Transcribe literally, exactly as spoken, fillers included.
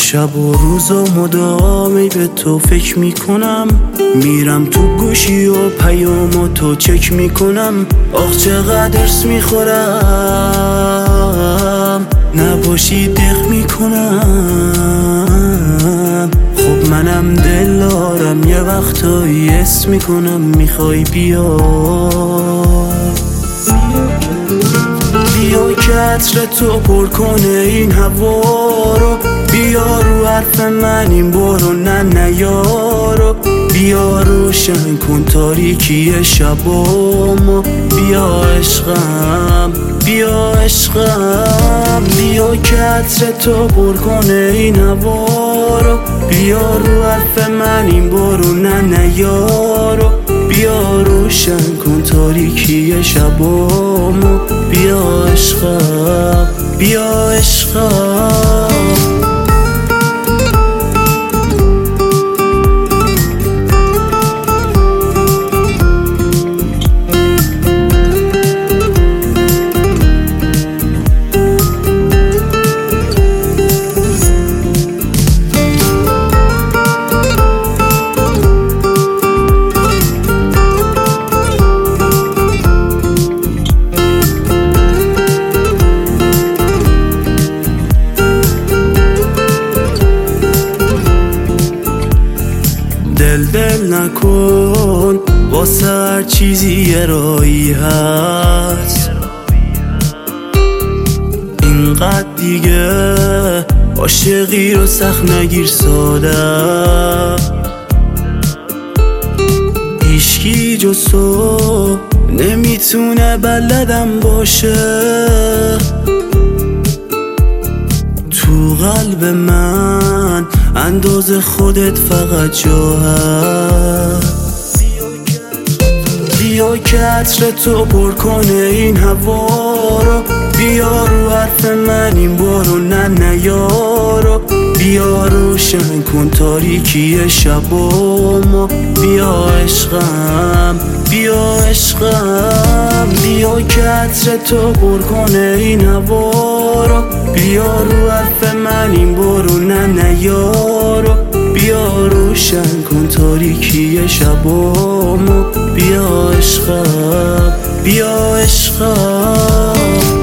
شب و روز و مدامی به تو فکر میکنم، میرم تو گوشی و پیام تو چک میکنم. آخ چقدر ارس میخورم، نباشی دق میکنم. خب منم دل دارم یه وقتایی حس میکنم میخوای بیا بیا که عطر تو پر کنه این هوا رو. بیا رو حرف من این برو نه نه یارو. بیا روشن کن تاریکی شبامو. بیا عشقم بیا عشقم. بیا که عطر تو پر کنه این هوا رو. بیا رو حرف من این برو نه نه یارو. بیا روشن کن تاریکی شبامو. بیا عشقم بیا عشقم. دل دل نکن واسه هر چیزی یه راهی هست. اینقدر دیگه عاشقی رو سخت نگیر ساده. هیچکی جز تو نمیتونه بلدم باشه. تو قلب من اندازه خودت فقط جا هست. بیا که عطر تو پر کنه این هوا رو. بیا رو حرف من این برو نه نه یارو. بیا روشن کن تاریکی شبامو. بیا عشقم بیا عشقم. بیا که عطر تو پر کنه این هوا رو. بیا رو حرف من این برو نه نه یارو. بیا روشن کن تاریکی شبامو. بیا عشقم بیا عشقم.